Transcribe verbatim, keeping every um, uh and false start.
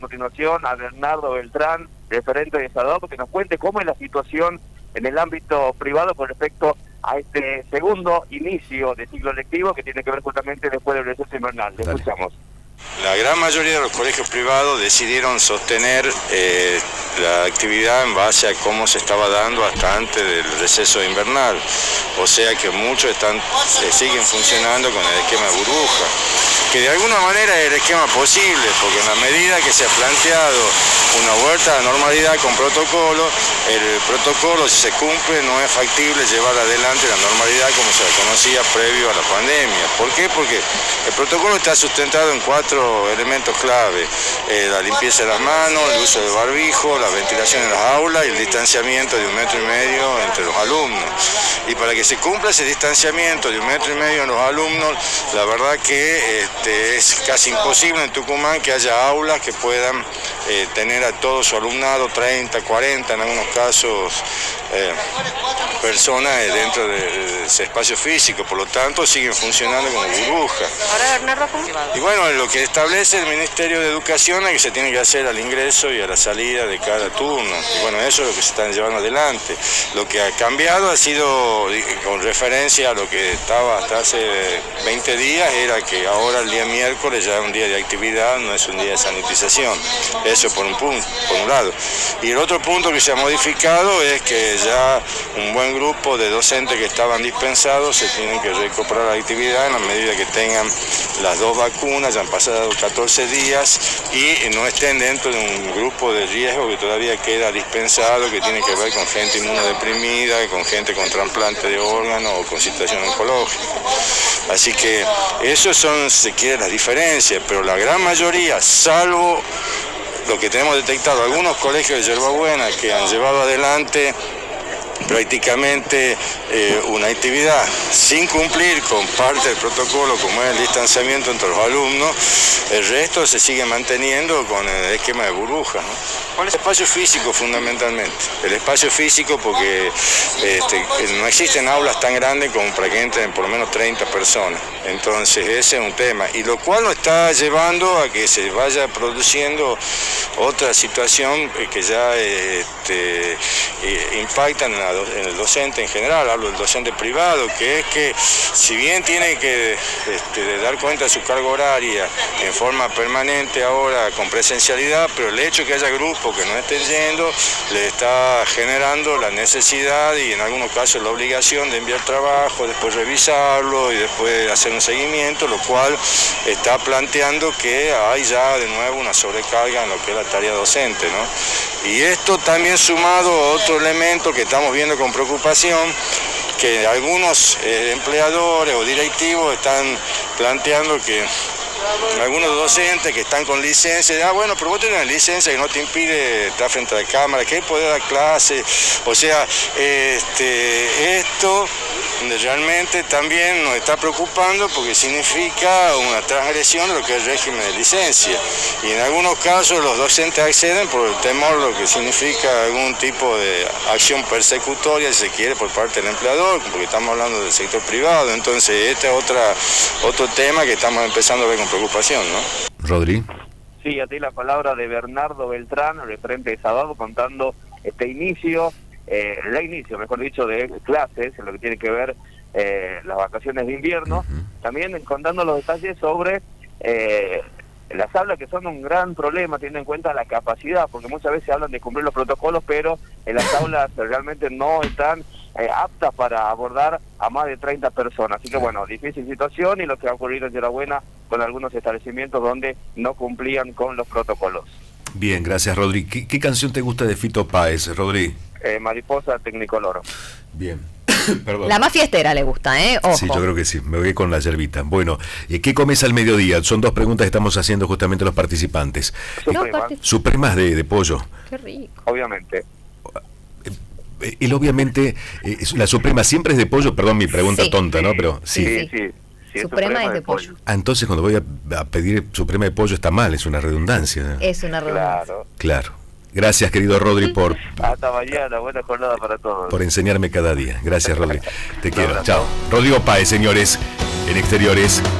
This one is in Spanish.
A continuación a Bernardo Beltrán, referente de Salvador, que nos cuente cómo es la situación en el ámbito privado con respecto a este segundo inicio de ciclo lectivo que tiene que ver justamente después del receso invernal. Le escuchamos. La gran mayoría de los colegios privados decidieron sostener eh, la actividad en base a cómo se estaba dando hasta antes del receso invernal. O sea que muchos están, eh, siguen funcionando con el esquema de burbuja, que de alguna manera es el esquema posible, porque en la medida que se ha planteado una vuelta a la normalidad con protocolo, el protocolo, si se cumple, no es factible llevar adelante la normalidad como se la conocía previo a la pandemia. ¿Por qué? Porque el protocolo está sustentado en cuatro elementos clave: eh, la limpieza de las manos, el uso del barbijo, la ventilación en las aulas y el distanciamiento de un metro y medio entre los alumnos. Y para que se cumpla ese distanciamiento de un metro y medio en los alumnos, la verdad que este, es casi imposible en Tucumán que haya aulas que puedan eh, tener a todo su alumnado, treinta, cuarenta, en algunos casos, eh, personas dentro de ese espacio físico. Por lo tanto, siguen funcionando como burbuja. Ahora, Bernardo, ¿cómo? Y bueno, lo que establece el Ministerio de Educación es que se tiene que hacer al ingreso y a la salida de cada turno. Y bueno, eso es lo que se están llevando adelante. Lo que ha cambiado ha sido, con referencia a lo que estaba hasta hace veinte días, era que ahora el día miércoles ya es un día de actividad, no es un día de sanitización. Eso por un punto, por un lado. Y el otro punto que se ha modificado es que ya un buen grupo de docentes que estaban dispensados se tienen que recuperar la actividad en la medida que tengan las dos vacunas, ya han pasado catorce días y no estén dentro de un grupo de riesgo que todavía queda dispensado, que tiene que ver con gente inmunodeprimida, con gente con trasplante de órganos o con situación oncológica. Así que esos son, si se quiere, las diferencias, pero la gran mayoría, salvo lo que tenemos detectado, algunos colegios de Yerbabuena que han llevado adelante prácticamente eh, una actividad sin cumplir con parte del protocolo, como es el distanciamiento entre los alumnos, el resto se sigue manteniendo con el esquema de burbuja, ¿no? ¿Cuál es el espacio físico fundamentalmente? El espacio físico porque este, no existen aulas tan grandes como para que entren por lo menos treinta personas, entonces ese es un tema, y lo cual nos está llevando a que se vaya produciendo otra situación que ya este, impacta en, la, en el docente en general, hablo del docente privado, que es que si bien tiene que este, dar cuenta de su carga horaria en forma permanente ahora con presencialidad, pero el hecho de que haya grupos que no estén yendo le está generando la necesidad y en algunos casos la obligación de enviar trabajo, después revisarlo y después hacer un seguimiento, lo cual está planteando que hay ya de nuevo una sobrecarga en lo que es la tarea docente, ¿no? Y esto también sumado a otro elemento que estamos viendo con preocupación, que algunos eh, empleadores o directivos están planteando que algunos docentes que están con licencia, ah bueno, pero vos tenés una licencia que no te impide estar frente a la cámara, que poder dar clase, o sea, este, esto realmente también nos está preocupando porque significa una transgresión de lo que es el régimen de licencia, y en algunos casos los docentes acceden por el temor, lo que significa algún tipo de acción persecutoria, si se quiere, por parte del empleador, porque estamos hablando del sector privado. Entonces este es otra, otro tema que estamos empezando a ver con preocupación, ¿no? Rodri. Sí, a ti la palabra de Bernardo Beltrán, referente de Sábado, contando este inicio, eh, el inicio, mejor dicho, de clases, en lo que tiene que ver eh, las vacaciones de invierno, uh-huh. También contando los detalles sobre eh, las aulas, que son un gran problema, teniendo en cuenta la capacidad, porque muchas veces hablan de cumplir los protocolos, pero en las aulas realmente no están eh, aptas para abordar a más de treinta personas. Así que bueno, difícil situación, y lo que ha ocurrido en Yerbabuena con algunos establecimientos donde no cumplían con los protocolos. Bien, gracias, Rodri. ¿Qué, qué canción te gusta de Fito Páez, Rodri? Eh, Mariposa Tecnicolor. Bien. Perdón. La más fiestera le gusta, ¿eh? Ojo. Sí, yo creo que sí, me voy con la yerbita. Bueno, ¿qué comes al mediodía? Son dos preguntas que estamos haciendo justamente los participantes. Supremas. Eh, Supremas de, de pollo. Qué rico. Obviamente. Él obviamente, eh, la suprema siempre es de pollo, perdón mi pregunta sí, tonta, sí, ¿no? Pero sí. Sí, sí. sí Suprema, suprema es de pollo. pollo. Ah, entonces cuando voy a, a pedir suprema de pollo está mal, es una redundancia. Es una redundancia. Claro. Claro. Gracias, querido Rodri, por... Hasta mañana, buena jornada para todos. Por enseñarme cada día. Gracias, Rodri. Te quiero. Chao. Rodrigo Páez, señores, en Exteriores.